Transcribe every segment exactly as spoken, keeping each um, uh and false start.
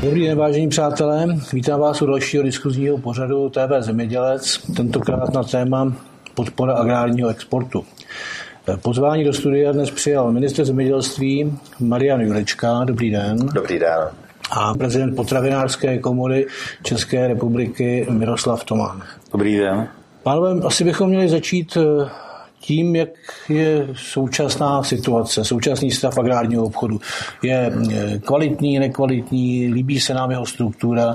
Dobrý den, vážení přátelé. Vítám vás u dalšího diskuzního pořadu T V Zemědělec, tentokrát na téma podpora agrárního exportu. Pozvání do studia dnes přijal ministr zemědělství Marian Jurečka. Dobrý den. Dobrý den. A prezident Potravinářské komory České republiky Miroslav Toman. Dobrý den. Pánové, asi bychom měli začít tím, jak je současná situace, současný stav agrárního obchodu. Je kvalitní, nekvalitní, líbí se nám jeho struktura.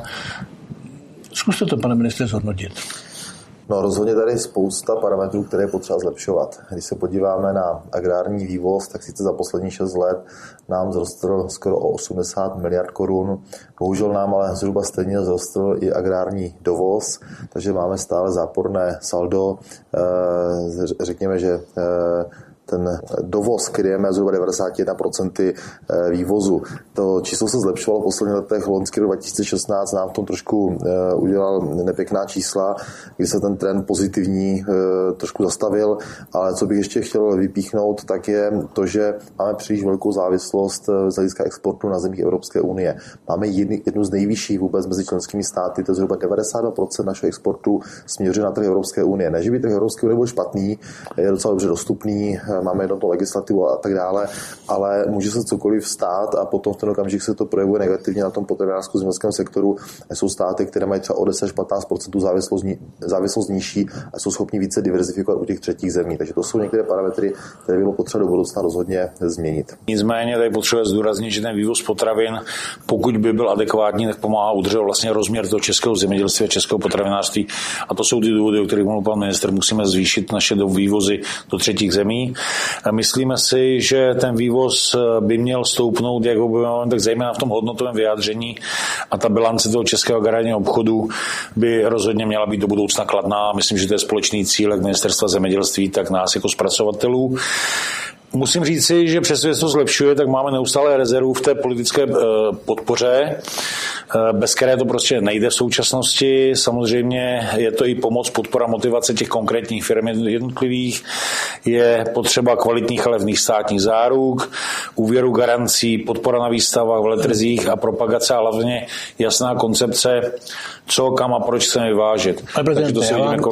Zkuste to, pane ministře, zhodnotit. No, rozhodně tady je spousta parametrů, které je potřeba zlepšovat. Když se podíváme na agrární vývoz, tak sice za poslední šest let nám vzrostl skoro o osmdesát miliard korun. Bohužel nám ale zhruba stejně vzrostl i agrární dovoz, takže máme stále záporné saldo. Řekněme, že ten dovoz kryjeme zhruba devadesát jedna procent vývozu. To číslo se zlepšovalo v posledních letech. Loňský rok dva tisíce šestnáct nám v tom trošku udělal nepěkná čísla, kdy se ten trend pozitivní trošku zastavil, ale co bych ještě chtěl vypíchnout, tak je to, že máme příliš velkou závislost z hlediska exportu na zemích Evropské unie. Máme jednu z nejvyšších vůbec mezi členskými státy, to je zhruba devadesát dva procent našeho exportu směřuje na trh Evropské unie. Ne, že by trh Evropské unie byl špatný, je docela dobře dostupný, máme jednotnou legislativu a tak dále, ale může se cokoliv stát a potom v ten okamžik se to projevuje negativně na tom potravinářském zemědělském sektoru. Jsou státy, které mají třeba o deset až patnáct procent závislost, závislost nižší a jsou schopni více diverzifikovat u těch třetích zemí. Takže to jsou některé parametry, které bylo potřeba do budoucna rozhodně změnit. Nicméně tady potřebuje zdůraznit, že ten vývoz potravin, pokud by byl adekvátní, tak pomáhá udržet vlastně rozměr toho českého zemědělství a českého potravinářství. A to jsou ty důvody, o kterých mluvil pan ministr. Musíme zvýšit naše vývozy do třetích zemí. Myslíme si, že ten vývoz by měl stoupnout, jak objevujeme, tak zejména v tom hodnotovém vyjádření a ta bilance toho českého agrárního obchodu by rozhodně měla být do budoucna kladná. Myslím, že to je společný cíl jak ministerstva zemědělství, tak nás jako zpracovatelů. Musím říci, že přestože se to zlepšuje, tak máme neustále rezervu v té politické podpoře, bez které to prostě nejde v současnosti. Samozřejmě je to i pomoc, podpora, motivace těch konkrétních firm jednotlivých. Je potřeba kvalitních a levných státních záruk, úvěru, garancí, podpora na výstavách, veletrzích a propagace a hlavně jasná koncepce, co, kam a proč chceme vyvážet. Takže to si vidíme jako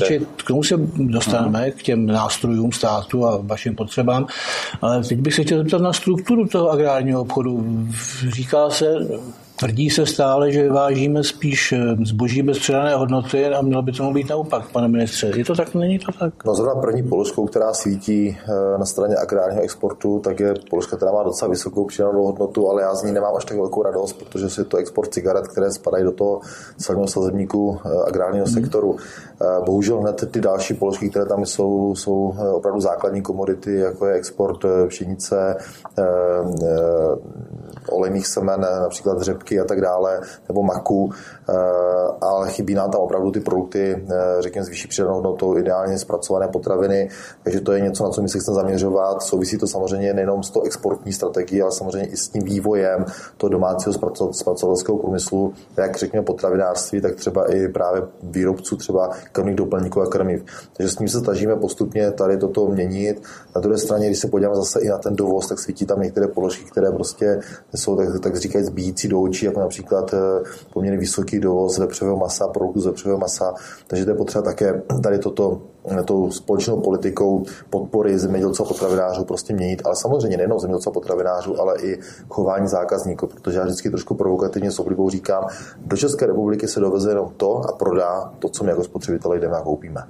k tomu se dostaneme, hmm. k těm nástrojům státu a vašim potřebám, ale teď bych se chtěl zeptat na strukturu toho agrárního obchodu. Říká se, tvrdí se stále, že vyvážíme spíš zboží bez přidané hodnoty a mělo by tomu být naopak, pane ministře. Je to tak, není to tak? No zrovna první položkou, která svítí na straně agrárního exportu, tak je položka, která má docela vysokou přidanou hodnotu, ale já z ní nemám až tak velkou radost, protože je to export cigaret, které spadají do toho celního sazebníku agrárního hmm. sektoru. Bohužel hned ty další položky, které tam jsou, jsou opravdu základní komodity, jako je export pšenice, olejných semen, například řepky a tak dále, nebo maku, ale chybí nám tam opravdu ty produkty, řekněme, s vyšší přidanou hodnotou, ideálně zpracované potraviny, takže to je něco, na co my se chceme zaměřovat. Souvisí to samozřejmě nejenom s tou exportní strategií, ale samozřejmě i s tím vývojem toho domácího zpracovatelského průmyslu, jak řekněme potravinářství, tak třeba i právě výrobců třeba krmných doplňků a krmiv. Takže s tím se snažíme postupně tady toto měnit. Na druhé straně, když se podíváme zase i na ten dovoz, tak svítí tam některé položky, které prostě jsou tak, tak říkají zbíjící do očí, jako například poměrně vysoký dovoz vepřového masa, produktů z vepřového masa. Takže to je potřeba také tady toto tou společnou politikou podpory zemědělců a potravinářů prostě měnit, ale samozřejmě nejenom zemědělců a potravinářů, ale i chování zákazníků, protože já vždycky trošku provokativně s oblibou říkám, do České republiky se doveze jenom to a prodá to, co my jako spotřebitelé jdeme a koupíme.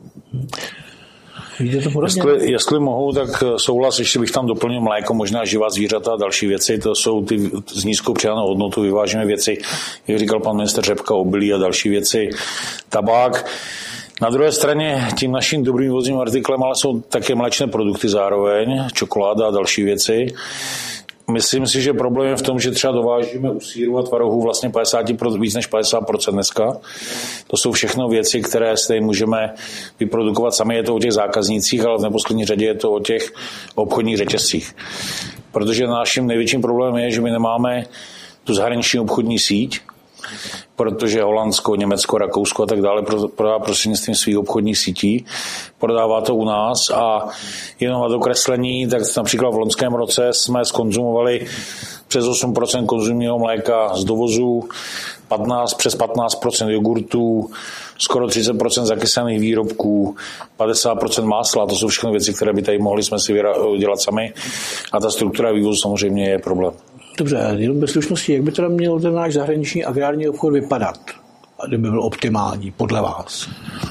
Jestli, jestli mohu, tak souhlas, ještě bych tam doplnil mléko, možná živá zvířata a další věci, to jsou ty s nízkou přidanou hodnotou, vyvážíme věci, jak říkal pan ministr, řepka, obilí a další věci, tabák. Na druhé straně tím naším dobrým vývozním artiklem ale jsou také mléčné produkty zároveň, čokoláda a další věci. Myslím si, že problém je v tom, že třeba dovážíme u sýru a tvarohů vlastně padesát procent, víc než padesát procent dneska. To jsou všechno věci, které si tady můžeme vyprodukovat sami. Je to o těch zákaznících, ale v neposlední řadě je to o těch obchodních řetězcích. Protože naším největším problémem je, že my nemáme tu zahraniční obchodní síť, protože Holandsko, Německo, Rakousko a tak dále prodává prostřednictvím svých obchodních sítí. Prodává to u nás a jenom na dokreslení, tak například v loňském roce jsme skonzumovali přes osm procent konzumního mléka z dovozu, patnáct, přes patnáct procent jogurtů, skoro třicet procent zakysaných výrobků, padesát procent másla, to jsou všechny věci, které by tady mohli jsme si dělat sami. A ta struktura vývozu samozřejmě je problém. Dobře, jenom bez slušnosti, jak by teda měl ten náš zahraniční agrární obchod vypadat, kdyby byl optimální, podle vás?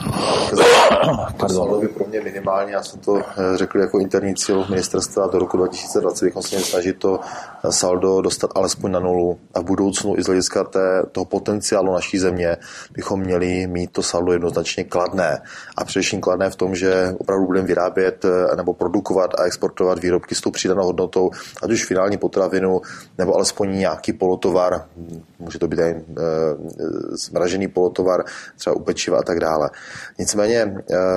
To saldo by pro mě minimálně, já jsem to řekl jako interní cíl ministerstva, do roku dva tisíce dvacet bychom se měli snažit to saldo dostat alespoň na nulu a v budoucnu i z hlediska té, toho potenciálu naší země bychom měli mít to saldo jednoznačně kladné. A především kladné v tom, že opravdu budeme vyrábět nebo produkovat a exportovat výrobky s tou přidanou hodnotou, ať už finální potravinu, nebo alespoň nějaký polotovar, může to být jen e, zmražený polotovar, třeba u pečiva a tak dále. Nicméně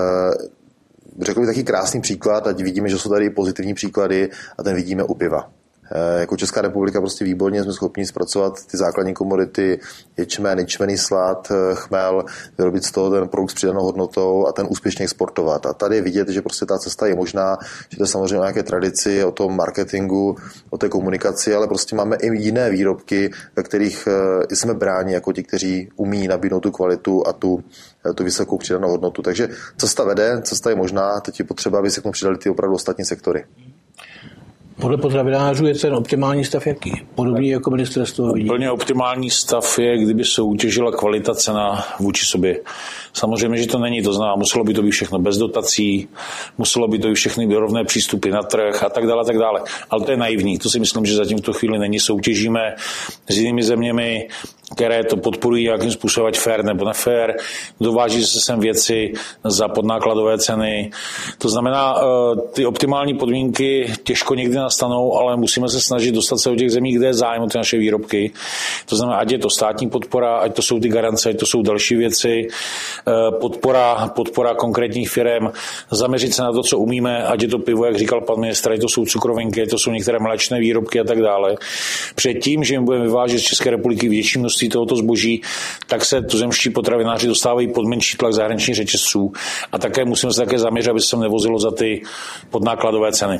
řekl bych taky krásný příklad, ať vidíme, že jsou tady pozitivní příklady a ten vidíme u piva. Jako Česká republika prostě výborně jsme schopni zpracovat ty základní komodity, ječmen, ječmený slad, chmel, vyrobit z toho ten produkt s přidanou hodnotou a ten úspěšně exportovat. A tady je vidět, že prostě ta cesta je možná, že to je samozřejmě o nějaké tradici, o tom marketingu, o té komunikaci, ale prostě máme i jiné výrobky, ve kterých jsme bráni jako ti, kteří umí nabídnout tu kvalitu a tu, tu vysokou přidanou hodnotu. Takže cesta vede, cesta je možná, teď je potřeba, aby se k tomu přidali ty opravdu ostatní sektory. Podle potravinářů je ten optimální stav jaký? Podobný jako ministerstvo vidí? Úplně optimální stav je, kdyby soutěžila kvalita cena vůči sobě. Samozřejmě, že to není, to znamená, muselo by to být všechno bez dotací, muselo by to být všechny rovné přístupy na trh a tak dále, a tak dále. Ale to je naivní, to si myslím, že zatím v tu chvíli není. Soutěžíme s jinými zeměmi, které to podporují nějakým způsobem, ať fair nebo nefér, dováží se sem věci za podnákladové ceny. To znamená, ty optimální podmínky těžko někdy nastanou, ale musíme se snažit dostat se do těch zemí, kde je zájem o ty naše výrobky. To znamená, ať je to státní podpora, ať to jsou ty garance, ať to jsou další věci, podpora, podpora konkrétních firem, zaměřit se na to, co umíme, ať je to pivo, jak říkal pan ministr, ať to jsou cukrovinky, ať to jsou některé mléčné výrobky a tak dále. Předtím, že jim budeme vyvážet z České republiky větší množství tohoto zboží, tak se tuzemští potravináři dostávají pod menší tlak zahraničních řetězců a také musíme se také zaměřit, aby se sem nevozilo za ty podnákladové ceny.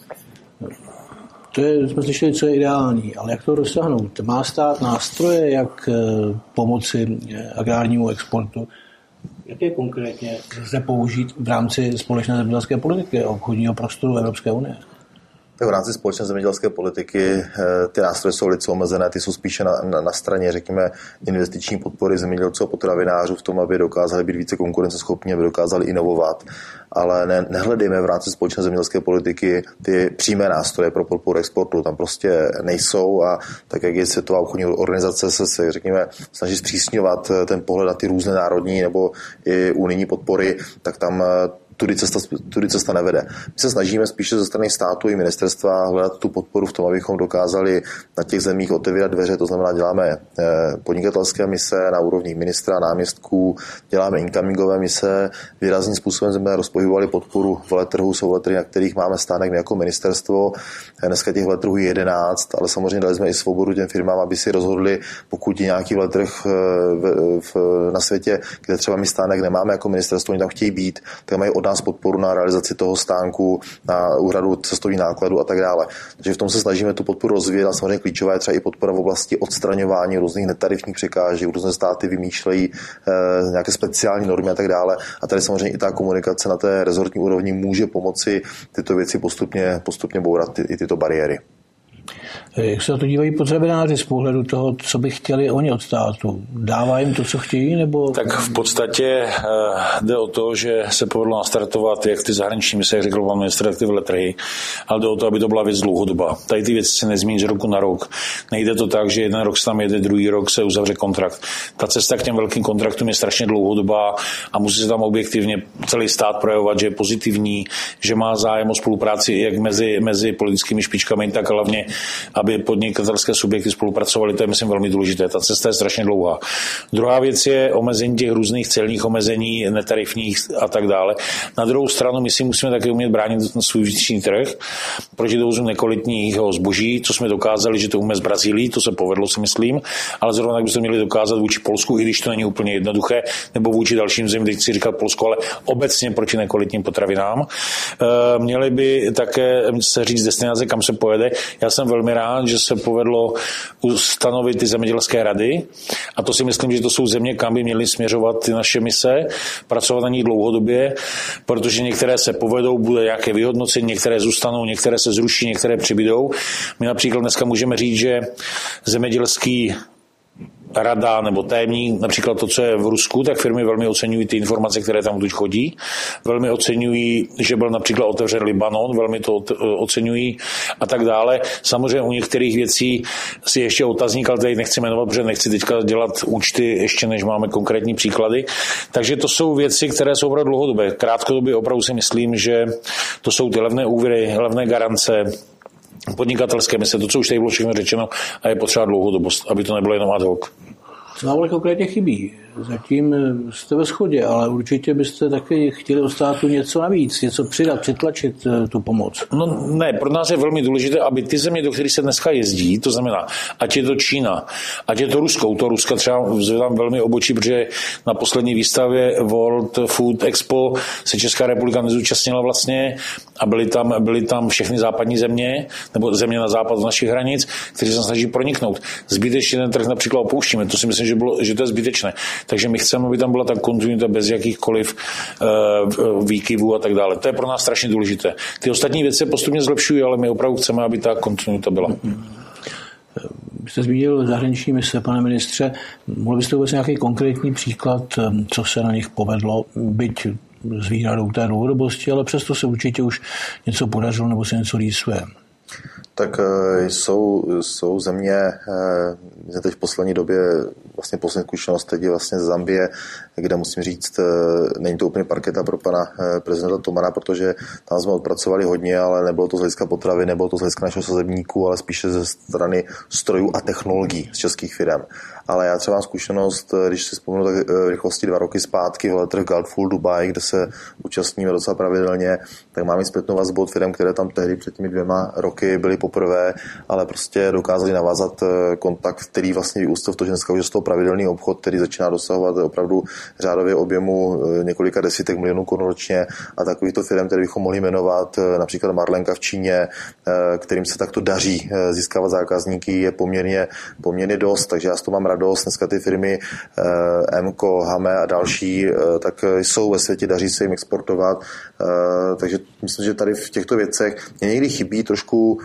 To je, jsme slyšeli, co je ideální, ale jak to dosáhnout? Má stát nástroje, jak pomoci agrárnímu exportu? Jaké konkrétně lze použít v rámci společné zemědělské politiky a obchodního prostoru Evropské unie? Tak v rámci společné zemědělské politiky ty nástroje jsou velice omezené, ty jsou spíše na, na, na straně, řekněme, investiční podpory zemědělců a potravinářů v tom, aby dokázali být více konkurenceschopní, aby dokázali inovovat, ale ne, nehledejme v rámci společné zemědělské politiky ty přímé nástroje pro podporu exportu, tam prostě nejsou a tak, jak je Světová obchodní organizace se, se řekněme, snaží zpřísňovat ten pohled na ty různé národní nebo i unijní podpory, tak tam tudy cesta, tudy cesta nevede. My se snažíme spíše ze strany státu i ministerstva hledat tu podporu v tom, abychom dokázali na těch zemích otevírat dveře, to znamená, děláme podnikatelské mise na úrovni ministra, náměstků, děláme incomingové mise, výrazným způsobem jsme rozpohybovali podporu veletrhů, jsou veletrhy, na kterých máme stánek my jako ministerstvo. Dneska těch veletrhů je jedenáct, ale samozřejmě dali jsme i svobodu těm firmám, aby si rozhodli, pokud je nějaký veletrh v, v, na světě, kde třeba my stánek nemáme jako ministerstvo, oni tam chtějí být, tak mají od nás podporu na realizaci toho stánku, na úhradu cestovních nákladů a tak dále. Takže v tom se snažíme tu podporu rozvíjet a samozřejmě klíčová je třeba i podpora v oblasti odstraňování různých netarifních překážek, různé státy vymýšlejí e, nějaké speciální normy a tak dále. A tady samozřejmě i ta komunikace na té rezortní úrovni může pomoci tyto věci postupně, postupně bourat ty, i tyto bariéry. Jak se na to dívají potravináři z pohledu toho, co by chtěli oni od státu? Dává jim to, co chtějí? Nebo... Tak v podstatě jde o to, že se povedlo nastartovat jak ty zahraniční mise, jak řekl pan ministr, tak ty veletrhy, ale jde o to, aby to byla věc dlouhodobá. Tady ty věci se nezmění z roku na rok. Nejde to tak, že jeden rok se tam jede, druhý rok se uzavře kontrakt. Ta cesta k těm velkým kontraktům je strašně dlouhodobá a musí se tam objektivně celý stát projevovat, že je pozitivní, že má zájem o spolupráci jak mezi, mezi politickými špičkami, tak hlavně aby podnikatelské subjekty spolupracovaly, to je, myslím, velmi důležité. Ta cesta je strašně dlouhá. Druhá věc je omezení těch různých celních omezení, netarifních a tak dále. Na druhou stranu my si musíme také umět bránit svůj vnitřní trh proti dovozu nekvalitního zboží, co jsme dokázali, že to umíme z Brazílii, to se povedlo, si myslím, ale zrovna tak bychom měli dokázat vůči Polsku, i když to není úplně jednoduché, nebo vůči dalším zemím, teď si říkat Polsko, ale obecně proti nekvalitním potravinám. Měli by také se říct destinace, kam se pojede. Já jsem velmi rád, rád, že se povedlo ustanovit ty zemědělské rady a to si myslím, že to jsou země, kam by měly směřovat ty naše mise, pracovat na nich dlouhodobě, protože některé se povedou, bude nějaké vyhodnocení, některé zůstanou, některé se zruší, některé přibydou. My například dneska můžeme říct, že zemědělský rada nebo tajemník, například to, co je v Rusku, tak firmy velmi oceňují ty informace, které tam teď chodí. Velmi oceňují, že byl například otevřen Libanon, velmi to oceňují a tak dále. Samozřejmě u některých věcí si ještě otazník, ale tady nechci jmenovat, protože nechci teďka dělat účty, ještě než máme konkrétní příklady. Takže to jsou věci, které jsou opravdu dlouhodobé. Krátkodobě opravdu si myslím, že to jsou ty levné úvěry, levné garance, podnikatelské mise, to, co už tady bylo všechno řečeno a je potřeba dlouhodobost, aby to nebylo jenom ad hoc. Co vám ale konkrétně chybí? Zatím jste ve shodě, ale určitě byste taky chtěli od státu něco navíc, něco přidat, přitlačit tu pomoc. No ne, pro nás je velmi důležité, aby ty země, do kterých se dneska jezdí, to znamená, ať je to Čína, ať je to Rusko, to Ruska třeba zvedám velmi obočí, protože na poslední výstavě World Food Expo se Česká republika nezúčastnila vlastně a byly tam, byly tam všechny západní země, nebo země na západ z našich hranic, kteří se snaží proniknout. Zbytečně ten trh například opouštíme, to si myslím, že, bylo, že to je zbytečné. Takže my chceme, aby tam byla ta kontinuita bez jakýchkoliv uh, výkyvů a tak dále. To je pro nás strašně důležité. Ty ostatní věci se postupně zlepšují, ale my opravdu chceme, aby ta kontinuita byla. Vy jste zmínil zahraniční mise, pane ministře. Mohl byste vůbec nějaký konkrétní příklad, co se na nich povedlo, byť s výhradou té dlouhodobosti, ale přesto se určitě už něco podařilo nebo se něco rýsuje? Tak jsou, jsou země, teď v poslední době vlastně poslední zkušenost teď je vlastně z Zambie, kde musím říct, není to úplně parketa pro pana prezidenta Tomana, protože tam jsme odpracovali hodně, ale nebylo to z hlediska potravy, nebylo to z hlediska našeho sazebníku, ale spíše ze strany strojů a technologií z českých firm. Ale já třeba mám zkušenost, když si vzpomenu tak v rychlosti dva roky zpátky v letech Gulfpool Dubai, kde se účastníme docela pravidelně, tak máme zpětnou vazbu od firm, které tam tehdy před těmi dvěma roky byly poprvé, ale prostě dokázali navázat kontakt, který vlastně vyústil v to, že dneska už je z toho pravidelný obchod, který začíná dosahovat opravdu řádově objemu několika desítek milionů korun ročně a takovýchto firm, které bychom mohli jmenovat, například Marlenka v Číně, kterým se takto daří získávat zákazníky, je poměrně, poměrně dost, takže já s toho mám radost. Dneska ty firmy Emco, Hame a další, tak jsou ve světě, daří se jim exportovat, takže myslím, že tady v těchto věcech mě někdy chybí trošku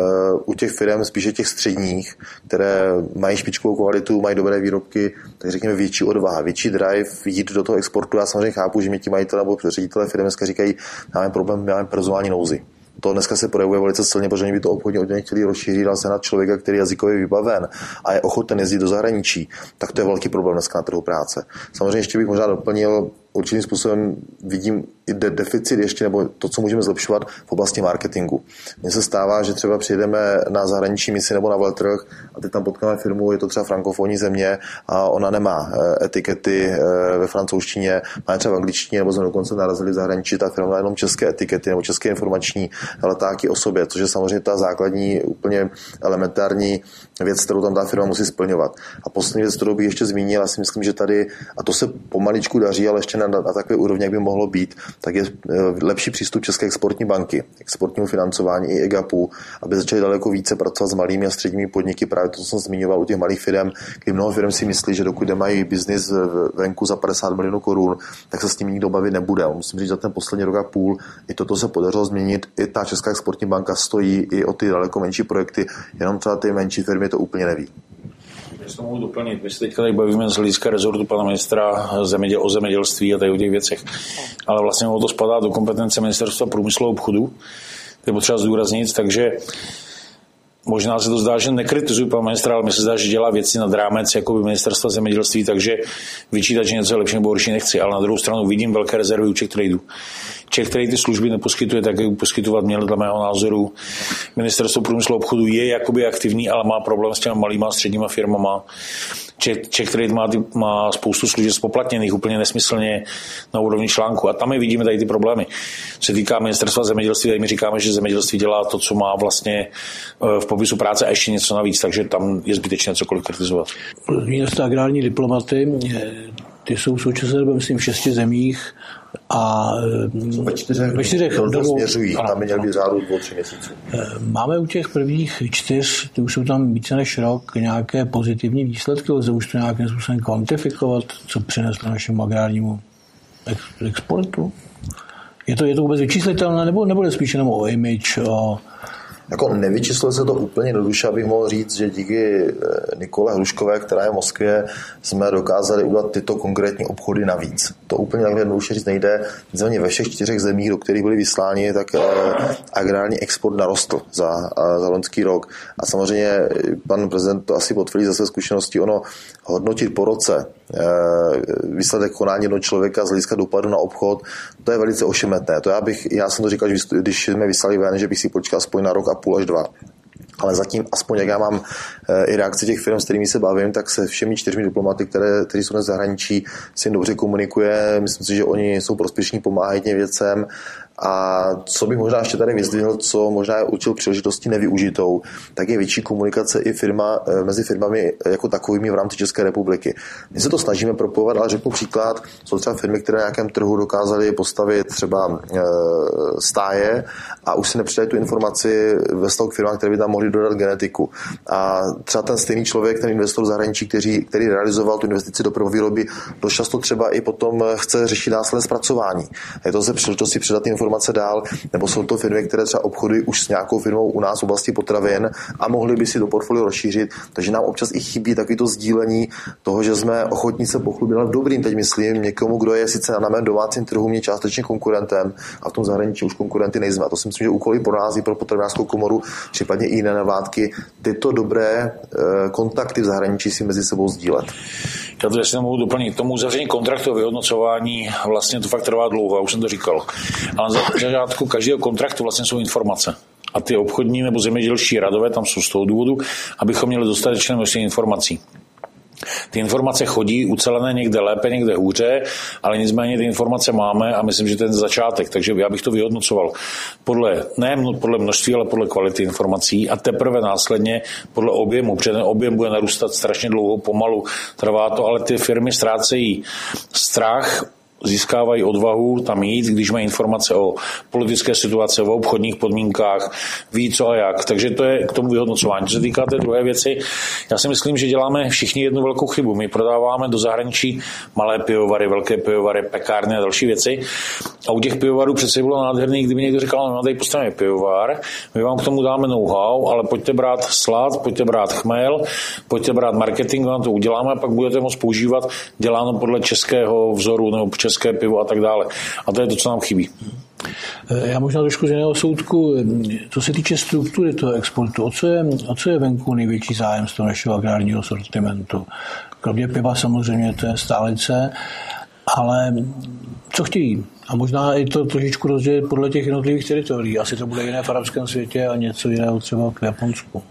u těch firm spíše těch středních, které mají špičkovou kvalitu, mají dobré výrobky, tak řekněme větší odvaha, větší drive jít do toho exportu. Já samozřejmě chápu, že mě ti majitelé nebo ředitelé firmy dneska říkají, máme problém, máme personální nouzi. To dneska se projevuje velice silně, protože oni by to obchodně od něj chtěli rozšířit, ale se na člověka, který je jazykově vybaven a je ochoten jezdit do zahraničí, tak to je velký problém dneska na trhu práce. Samozřejmě ještě bych možná doplnil, určitým způsobem vidím i de- deficit ještě, nebo to, co můžeme zlepšovat v oblasti marketingu. Mně se stává, že třeba přijedeme na zahraniční misi nebo na veletrh a teď tam potkáme firmu, je to třeba frankofonní země a ona nemá etikety ve francouzštině, má třeba v angličtině, nebo jsme dokonce narazili v zahraničí, ta firma má jenom české etikety nebo české informační letáky o sobě, což je samozřejmě ta základní, úplně elementární věc, kterou tam ta firma musí splňovat. A poslední věc, kterou bych ještě zmínil, já si myslím, že tady, a to se pomaličku daří, ale ještě na, na takové úrovni, jak by mohlo být, tak je lepší přístup České exportní banky, exportnímu financování i EGAPu, aby začali daleko více pracovat s malými a středními podniky. Právě to, co jsem zmiňoval u těch malých firm, kdy mnoho firm si myslí, že dokud nemají biznis venku za padesát milionů korun, tak se s tím nikdo bavit nebude. Musím říct, za ten poslední rok a půl i toto se podařilo změnit. I ta Česká exportní banka stojí i o ty daleko menší projekty, jenom třeba ty menší firmy to úplně neví. Když to mohu doplnit, my se teďka tady bavíme z hlediska rezortu pana ministra zeměděl, o zemědělství a tady o těch věcech, ale vlastně to spadá do kompetence ministerstva průmyslu a obchodu, to je potřeba zdůraznit, takže možná se to zdá, že nekritizuji pana ministra, ale mi se zdá, že dělá věci nad rámec jako by ministerstva zemědělství, takže vyčítat, že něco je lepší nebo horší nechci, ale na druhou stranu vidím velké rezervy u Czech Tradu. Czech Trade ty služby neposkytuje tak, jak poskytovat měl, dle mého názoru. Ministerstvo průmyslu a obchodu je jakoby aktivní, ale má problém s těma malýma a středníma firmama. Czech Trade má, má spoustu služeb spoplatněných úplně nesmyslně na úrovni článku a tam my vidíme tady ty problémy. Co se týká ministerstva zemědělství, tady my říkáme, že zemědělství dělá to, co má vlastně v popisu práce a ještě něco navíc, takže tam je zbytečné cokoliv kritizovat. Zmínil jste agrární diplomaty. ty jsou v současné době, myslím, v šesti zemích a ve čtyřech, ve čtyřech do, směřují, tam by měl být řádu dvou, tři měsíců. Máme u těch prvních čtyř, ty už jsou tam více než rok, nějaké pozitivní výsledky, lze už to nějakým způsobem kvantifikovat, co přineslo našemu agrárnímu exportu? Je to, je to vůbec vyčíslitelné, nebo, nebo je spíš jenom o image, o... Jako nevyčíslilo se to úplně jednoduše, abych mohl říct, že díky Nikole Hruškové, která je v Moskvě, jsme dokázali udělat tyto konkrétní obchody navíc. To úplně takhle jednoduše říct nejde. Nicméně ve všech čtyřech zemích, do kterých byli vysláni, tak agrární export narostl za, za loňský rok. A samozřejmě pan prezident to asi potvrdí za své zkušenosti, ono hodnotit po roce výsledek konání jednoho člověka z hlediska dopadu na obchod, to je velice ošemetné. To já, bych, já jsem to říkal, že když jsme vyslali ven, že bych si počkal aspoň na rok a půl až dva. Ale zatím, aspoň jak já mám i reakce těch firm, s kterými se bavím, tak se všemi čtyřmi diplomaty, které, kteří jsou na zahraničí, si jim dobře komunikuje. Myslím si, že oni jsou prospěšní, pomáhají těm věcem. A co bych možná ještě tady vyzdvihl, co možná je určil příležitosti nevyužitou, tak je větší komunikace i firma, mezi firmami jako takovými v rámci České republiky. My se to snažíme propojovat, ale řeknu příklad, jsou třeba firmy, které na nějakém trhu dokázaly postavit třeba e, stáje a už si nepřidají tu informaci ve vztahu k firmám, které by tam mohly dodat genetiku. A třeba ten stejný člověk, ten investor v zahraničí, který, který realizoval tu investici do prvovýroby, dost často třeba i potom chce řešit následné zpracování. Je to se příležitosti předat informace dál, nebo jsou to firmy, které třeba obchodují už s nějakou firmou u nás v oblasti potravin a mohli by si to portfolio rozšířit, takže nám občas i chybí takovýto sdílení toho, že jsme ochotní se pochlubit, ale v dobrým, teď myslím, někomu, kdo je sice na mém domácím trhu mě částečně konkurentem a v tom zahraničí už konkurenty nejsme. A to si myslím, že úkoly pro nás i pro potravinářskou komoru, případně i jiné navádky, tyto dobré e, kontakty v zahraničí si mezi sebou sdílet. Já to jasně mohu doplnit. Tomu uzavření kontraktu a vyhodnocování vlastně to fakt trvá dlouho, já už jsem to říkal. Ale na začátku každého kontraktu vlastně jsou informace. A ty obchodní nebo zemědělští radové tam jsou z toho důvodu, abychom měli dostatečné množství informací. Ty informace chodí ucelené někde lépe, někde hůře, ale nicméně ty informace máme a myslím, že ten začátek, takže já bych to vyhodnocoval podle, ne podle množství, ale podle kvality informací a teprve následně podle objemu, protože ten objem bude narůstat strašně dlouho, pomalu, trvá to, ale ty firmy ztrácejí strach, získávají odvahu tam jít, když mají informace o politické situaci, o obchodních podmínkách, ví co a jak. Takže to je k tomu vyhodnocování. Co se týká té druhé věci, já si myslím, že děláme všichni jednu velkou chybu. My prodáváme do zahraničí malé pivovary, velké pivovary, pekárny a další věci. A u těch pivovarů přece bylo nádherný, kdyby někdo říkal, no tady postavíme pivovar, my vám k tomu dáme know-how, ale pojďte brát slad, pojďte brát chmel, pojďte brát marketing, vám to uděláme a pak budete moct používat děláno podle českého vzoru nebo české pivo a tak dále. A to je to, co nám chybí. Já možná trošku z jiného soudku, co se týče struktury toho exportu, o co je, o co je venku největší zájem z toho našeho agrárního sortimentu? Kromě piva samozřejmě to je stálice, ale co chtějí? A možná i to trošičku rozdělit podle těch jednotlivých teritorií. Asi to bude jiné v arabském světě a něco jiného třeba k Japonsku.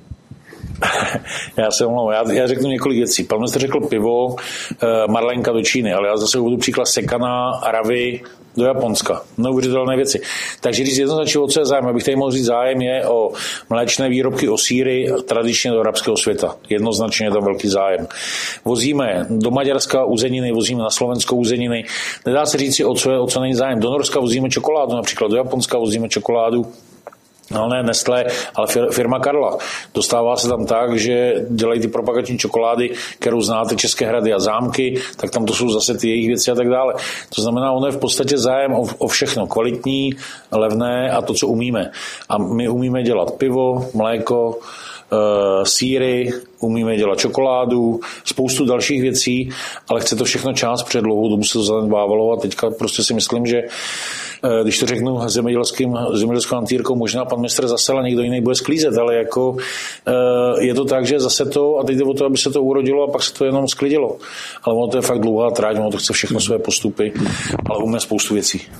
Já se omlouvám, já, já řeknu několik věcí. Pan ministr řekl pivo, marlenka do Číny, ale já zase uvedu příklad sekaná aravy do Japonska. Neuvěřitelné věci. Takže když jednoznačně o co je zájem, abych tady mohl říct, zájem je o mléčné výrobky, o sýry, tradičně do arabského světa. Jednoznačně je tam velký zájem. Vozíme do Maďarska uzeniny, vozíme na Slovensko uzeniny. Nedá se říct si, o co je, o co není zájem. Do Norska vozíme čokoládu, například do Japonska vozíme čokoládu. No ne Nestlé, ale firma Karla. Dostává se tam tak, že dělají ty propagační čokolády, kterou znáte, České hrady a zámky, tak tam to jsou zase ty jejich věci a tak dále. To znamená, ono je v podstatě zájem o, o všechno. Kvalitní, levné a to, co umíme. A my umíme dělat pivo, mléko, Uh, sýry, umíme dělat čokoládu, spoustu dalších věcí, ale chce to všechno čas, před dlouhou dobu se to zanedbávalo a teďka prostě si myslím, že uh, když to řeknu zemědělským, zemědělskou antírkou, možná pan ministr Zasela někdo jiný bude sklízet, ale jako uh, je to tak, že zase to, a teď jde o to, aby se to urodilo a pak se to jenom sklidilo. Ale ono to je fakt dlouhá tráť, ono to chce všechno své postupy, ale umíme spoustu věcí.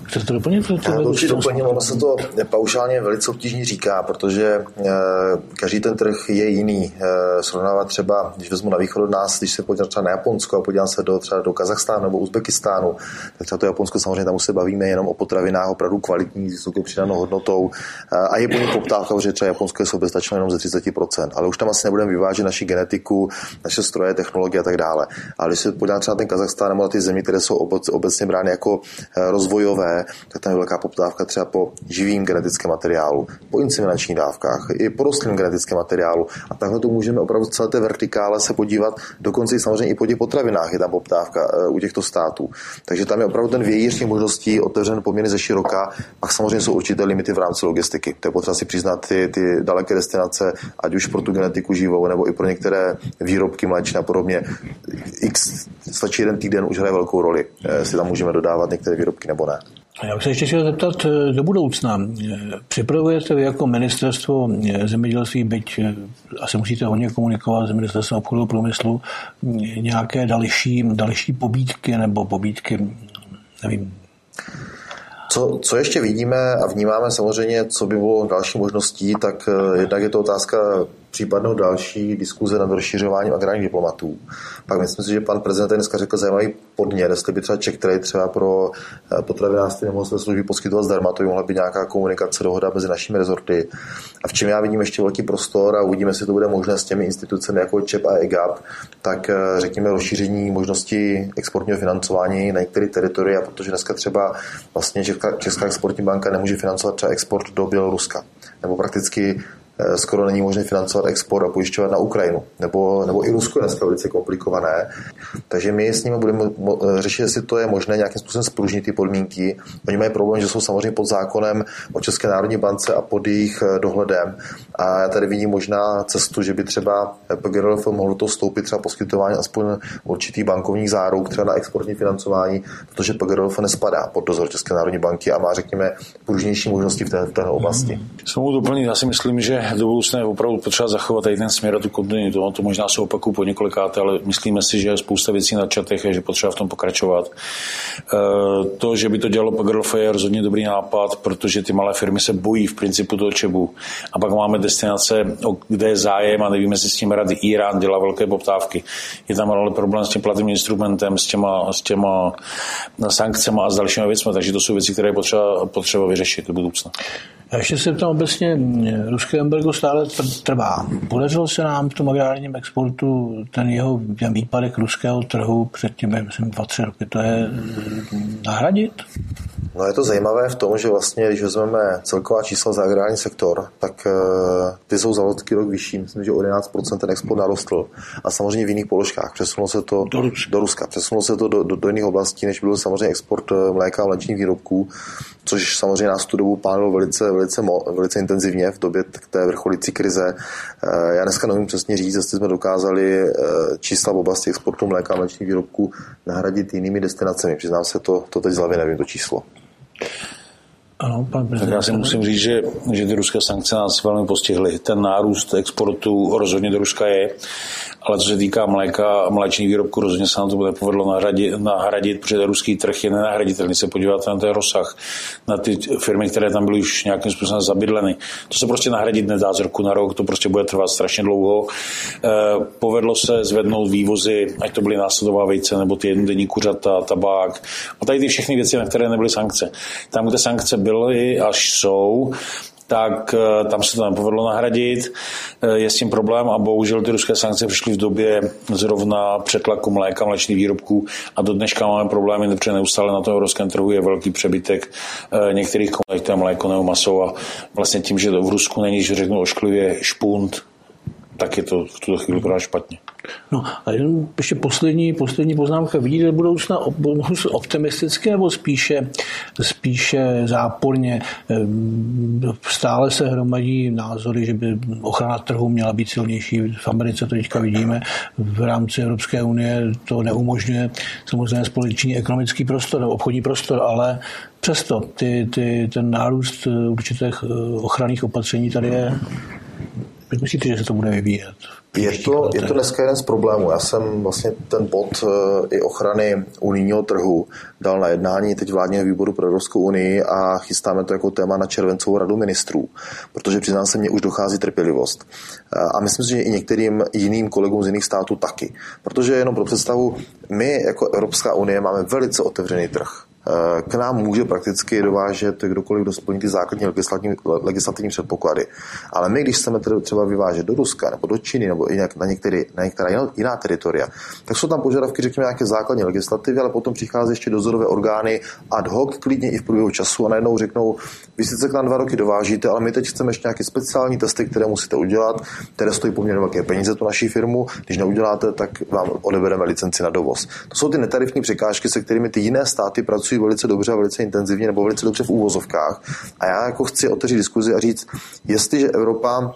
Chcete to doplnit? To, to Já to určitě doplním, ono se to paušálně velice obtížně říká, protože každý ten trh je jiný. Srovnávat třeba, když vezmu na východ od nás, když se podívám třeba na Japonsko a podívám se do, třeba do Kazachstánu nebo Uzbekistánu, tak třeba to Japonsko samozřejmě tam už se bavíme jenom o potravinách opravdu kvalitní, s vysokou přidanou hodnotou a je po nich poptávka, protože třeba Japonsko je soběstačné jenom ze třicet procent, ale už tam asi nebudeme vyvážet naši genetiku, naše stroje, technologie a tak dále. Ale když se podívám třeba na ten Kazachstán nebo na ty země, které jsou obecně brány jako rozvojové, tak tam je velká poptávka třeba po živým genetickém materiálu, po inseminačních dávkách, i po rostlinném genetickém materiálu. A takhle to můžeme opravdu v celé té vertikále se podívat, dokonce i samozřejmě i po těch potravinách je tam poptávka u těchto států. Takže tam je opravdu ten vějíř těch možností otevřen poměrně ze široka. Pak samozřejmě jsou určité limity v rámci logistiky. To je potřeba si přiznat ty, ty daleké destinace, ať už pro tu genetiku živou, nebo i pro některé výrobky mléčné a podobně. X, stačí jeden týden, už hraje velkou roli, jestli tam můžeme dodávat některé výrobky nebo ne. Já bych se ještě chtěl zeptat do budoucna. Připravujete vy jako ministerstvo zemědělství, byť asi musíte hodně komunikovat s ministerstvem obchodu a průmyslu, nějaké další, další pobídky nebo pobídky, nevím. Co, co ještě vidíme a vnímáme samozřejmě, co by bylo další možností, tak jednak je to otázka případnou další diskuze nad rozšiřováním agrárních diplomatů. Pak myslím si, že pan prezident dneska řekl zajímavý podnět, jestli by třeba Czech Trade třeba pro potravinářství nebo své služby poskytovat zdarma, to by mohla být nějaká komunikace, dohoda mezi našimi rezorty. A v čem já vidím ještě velký prostor a uvidíme, jestli to bude možné s těmi institucemi jako ČEP a E G A P, tak řekněme rozšíření možnosti exportního financování na některé teritoria, protože dneska třeba vlastně Česká, Česká exportní banka nemůže financovat třeba export do Běloruska, nebo prakticky skoro není možné financovat export a pojišťovat na Ukrajinu. Nebo, nebo i Rusko je dneska velice komplikované. Takže my s nimi budeme řešit, jestli to je možné nějakým způsobem spružnit ty podmínky. Oni mají problém, že jsou samozřejmě pod zákonem o České národní bance a pod jejich dohledem. A já tady vidím možná cestu, že by třeba P G R L F mohlo to vstoupit třeba poskytování aspoň určitých bankovních záruk třeba na exportní financování, protože P G R L F nespadá pod dozor České národní banky a má, řekněme, pružnější možnosti v té, v této oblasti. Jsou doplnit, já si myslím, že do budoucna je opravdu potřeba zachovat tady ten směr a tu kontinuitu. To možná se opakuju po několikáté, ale myslíme si, že je spousta věcí na čatech a že potřeba v tom pokračovat. To, že by to dělalo P G R L F, je rozhodně dobrý nápad, protože ty malé firmy se bojí v principu toho ČEBu. A pak máme destinace, kde je zájem a nevíme si s tím rady. Irán dělá velké poptávky. Je tam ale problém s tím platným instrumentem, s těma, s těma sankcemi a s dalšími věcmi, takže to jsou věci, které je potřeba, potřeba vyřešit do budoucna. Já ještě se tam obecně, ruské embargo stále trvá. Podařilo se nám v tom agrárním exportu ten jeho ten výpadek ruského trhu před těmi, myslím, dva, tři roky, to je nahradit? No je to zajímavé v tom, že vlastně, když vezmeme celková čísla za agrární sektor, tak ty jsou za loňský rok vyšší. Myslím, že o jedenáct procent ten export narostl. A samozřejmě v jiných položkách. Přesunulo se to do Ruska. Do Ruska. Přesunulo se to do, do, do jiných oblastí, než byl samozřejmě export mléka a mléčných výrobků, což samozřejmě nás tu dobu pálilo velice, velice, velice intenzivně v době té vrcholící krize. Já dneska nevím přesně říct, jestli jsme dokázali čísla v oblasti exportu mléka a mléčných výrobků nahradit jinými destinacemi. Přiznám se, to, to teď z hlavy nevím, to číslo. Ano, pan tak já si musím říct, že, že ty ruské sankce nás velmi postihly. Ten nárůst exportu rozhodně do Ruska je, ale co se týká mléka a mléčných výrobků, rozhodně se nám to bude povedlo nahradit, nahradit, protože ruský trh je nenahraditelný. Se podíváte na ten rozsah, na ty firmy, které tam byly už nějakým způsobem zabydleny. To se prostě nahradit nedá z roku na rok, to prostě bude trvat strašně dlouho. E, povedlo se zvednout vývozy, ať to byly následová vejce, nebo ty jednodenní kuřata, tabák a tady ty všechny věci, na které nebyly sankce. Tam, kde sankce byly, až jsou, tak tam se to nepovedlo nahradit. Je s tím problém a bohužel ty ruské sankce přišly v době zrovna přetlaku mléka, mléčných výrobků a do dneška máme problémy, protože neustále na tom evropském trhu je velký přebytek některých komodit, to je mléko nebo maso a vlastně tím, že v Rusku není, že řeknu ošklivě, špunt, tak je to v tuto chvíli právě špatně. No a jen ještě poslední, poslední poznámka. Vidíte do budoucna optimisticky nebo spíše, spíše záporně? Stále se hromadí názory, že by ochrana trhu měla být silnější. V Americe to teďka vidíme. V rámci Evropské unie to neumožňuje samozřejmě společný ekonomický prostor, obchodní prostor, ale přesto ty, ty, ten nárůst určitých ochranných opatření tady je. Jak myslíte, že se to bude vyvíjet? Je to, je to dneska jeden z problémů. Já jsem vlastně ten bod i ochrany unijního trhu dal na jednání teď vládního výboru pro Evropskou unii a chystáme to jako téma na červencovou radu ministrů, protože přiznám se, mně už dochází trpělivost. A myslím si, že i některým jiným kolegům z jiných států taky. Protože jenom pro představu, my jako Evropská unie máme velice otevřený trh. K nám může prakticky dovážet kdokoliv, kdo splní ty základní legislativní, legislativní předpoklady. Ale my, když chceme třeba vyvážet do Ruska nebo do Číny nebo i na, některé, na některá jiná, jiná teritoria, tak jsou tam požadavky, řekněme, nějaké základní legislativy, ale potom přichází ještě dozorové orgány ad hoc, klidně i v průběhu času a najednou řeknou, vy sice k nám dva roky dovážíte, ale my teď chceme ještě nějaké speciální testy, které musíte udělat, které stojí poměrně velké peníze tu naší firmu. Když neuděláte, tak vám odebereme licenci na dovoz. To jsou ty netarifní překážky, se kterými ty jiné státy pracují velice dobře a velice intenzivně nebo velice dobře v úvozovkách. A já jako chci otevřít diskuzi a říct, jestliže Evropa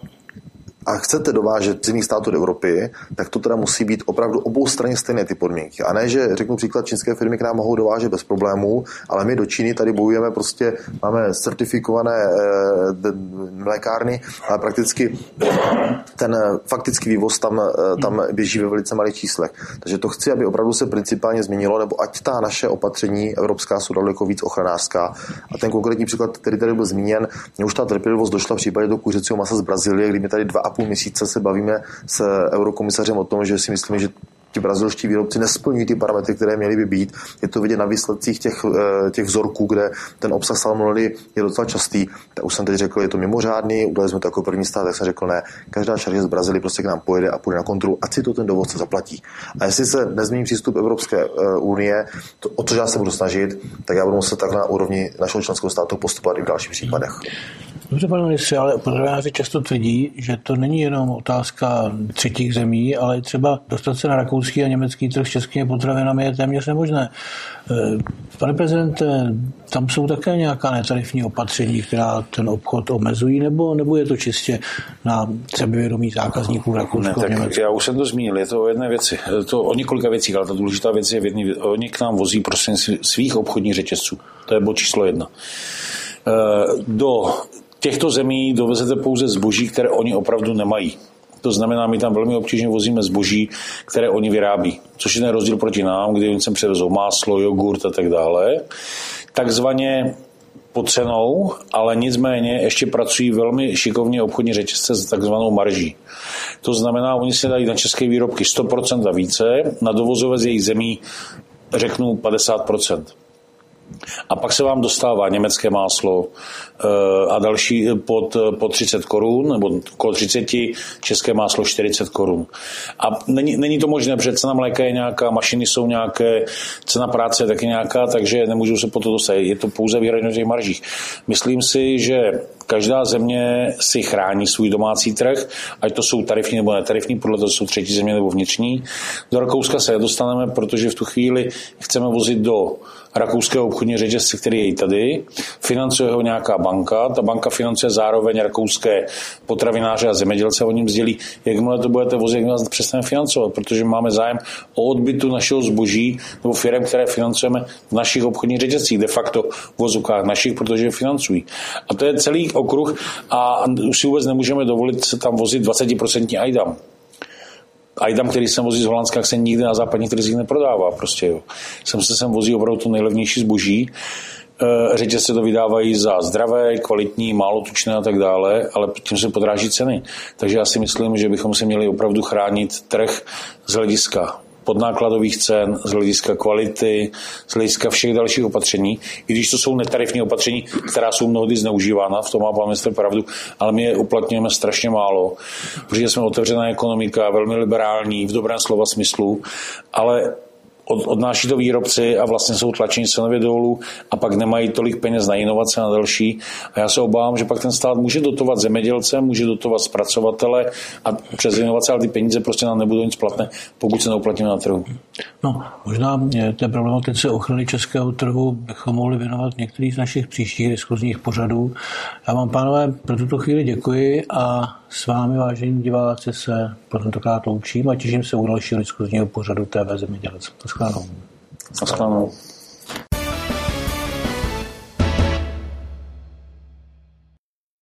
a chcete dovážet z jiných států do Evropy, tak to teda musí být opravdu oboustranně stejné ty podmínky. A ne, že řeknu příklad, čínské firmy k nám mohou dovážet bez problémů, ale my do Číny tady bojujeme, prostě máme certifikované e, mlékárny, ale prakticky ten faktický vývoz tam, tam běží ve velice malých číslech. Takže to chci, aby opravdu se principálně změnilo, nebo ať ta naše opatření evropská jsou daleko víc ochranářská. A ten konkrétní příklad, který tady byl zmíněn, mě už ta trpělivost došla v případě toho kuřecího masa z Brazílie, kdy mi tady dva a půl měsíce se bavíme s eurokomisařem o tom, že si myslíme, že ti brazilští výrobci nesplňují ty parametry, které měly by být. Je to vidět na výsledcích těch, těch vzorků, kde ten obsah salmonely je docela častý. Tak už jsem teď řekl, je to mimořádný, udělali jsme to jako první stát, tak jsem řekl, ne, každá šarže z Brazílie prostě k nám pojede a půjde na kontrolu, ať si to ten dovozce zaplatí. A jestli se nezmění přístup Evropské unie, to, o co já se budu snažit, tak já budu muset tak na úrovni našeho členského státu postupovat i v dalších případech. Dobře, pane ministře, ale potravináři často tvrdí, že to není jenom otázka třetích zemí, ale třeba dostat se na rakouský a německý trh s českými potravinami je téměř nemožné. Pane prezidente, tam jsou také nějaká netarifní opatření, která ten obchod omezují, nebo, nebo je to čistě na sebevědomí zákazníků v Rakousku a Německu? Já už jsem to zmínil, je to o jedné věci. To o několika věcích, ale ta důležitá věc je v jedné věci. Oni k nám vozí prostě svých obchodních řetězců. To je bod číslo jedna. Do těchto zemí dovezete pouze zboží, které oni opravdu nemají. To znamená, my tam velmi obtížně vozíme zboží, které oni vyrábí. Což je ten rozdíl proti nám, kdy oni sem přivezou máslo, jogurt a tak dále. Takzvaně pod cenou, ale nicméně ještě pracují velmi šikovně obchodní řetězce s takzvanou marží. To znamená, oni si dají na české výrobky sto procent a více, na dovozové z jejich zemí řeknu padesát procent. A pak se vám dostává německé máslo a další pod, pod třicet korun, nebo okolo třicet, české máslo čtyřicet korun. A není, není to možné, protože cena mléka je nějaká, mašiny jsou nějaké, cena práce je taky nějaká, takže nemůžou se po to dostat. Je to pouze výhradně v těch maržích. Myslím si, že každá země si chrání svůj domácí trh, ať to jsou tarifní nebo netarifní, podle toho jsou třetí země nebo vnitřní. Do Rakouska se dostaneme, protože v tu chvíli chceme vozit do rakouského obchodního řetězce, který je i tady. Financuje ho nějaká banka, ta banka financuje zároveň rakouské potravináře a zemědělce, oni sdělí, jakmile to budete vozit, jak nás přestaneme financovat, protože máme zájem o odbytu našeho zboží nebo firem, které financujeme v našich obchodních řetězcích, de facto v vozovkách našich, protože je financují. A to je celý okruh a už si vůbec nemůžeme dovolit se tam vozit dvacet procent ajdam. Ajdam, který jsem vozí z Holandska, se nikdy na západních trzích neprodává. Prostě, jo. Jsem se sem vozí opravdu to nejlevnější zboží. Řetězce to vydávají za zdravé, kvalitní, málo tučné a tak dále, ale tím se podráží ceny. Takže já si myslím, že bychom se měli opravdu chránit trh z hlediska podnákladových cen, z hlediska kvality, z hlediska všech dalších opatření, i když to jsou netarifní opatření, která jsou mnohdy zneužívána, v tom má pan ministr pravdu, ale my je uplatňujeme strašně málo, protože jsme otevřená ekonomika, velmi liberální, v dobrém slova smyslu, ale Od, odnáší to výrobci a vlastně jsou tlačení cenově dolů a pak nemají tolik peněz na inovace a na další. A já se obávám, že pak ten stát může dotovat zemědělce, může dotovat zpracovatele a přes inovace, ale ty peníze prostě nám nebudou nic platné, pokud se neuplatíme na trhu. No, možná té problematice ochrany českého trhu bychom mohli věnovat některých z našich příštích diskuzních pořadů. Já vám, pánové, pro tuto chvíli děkuji a s vámi, vážení diváci, se pro tentokrát loučím a těším se u dalšího diskuzního pořadu T V Zemědělec. Naschledanou. Naschledanou.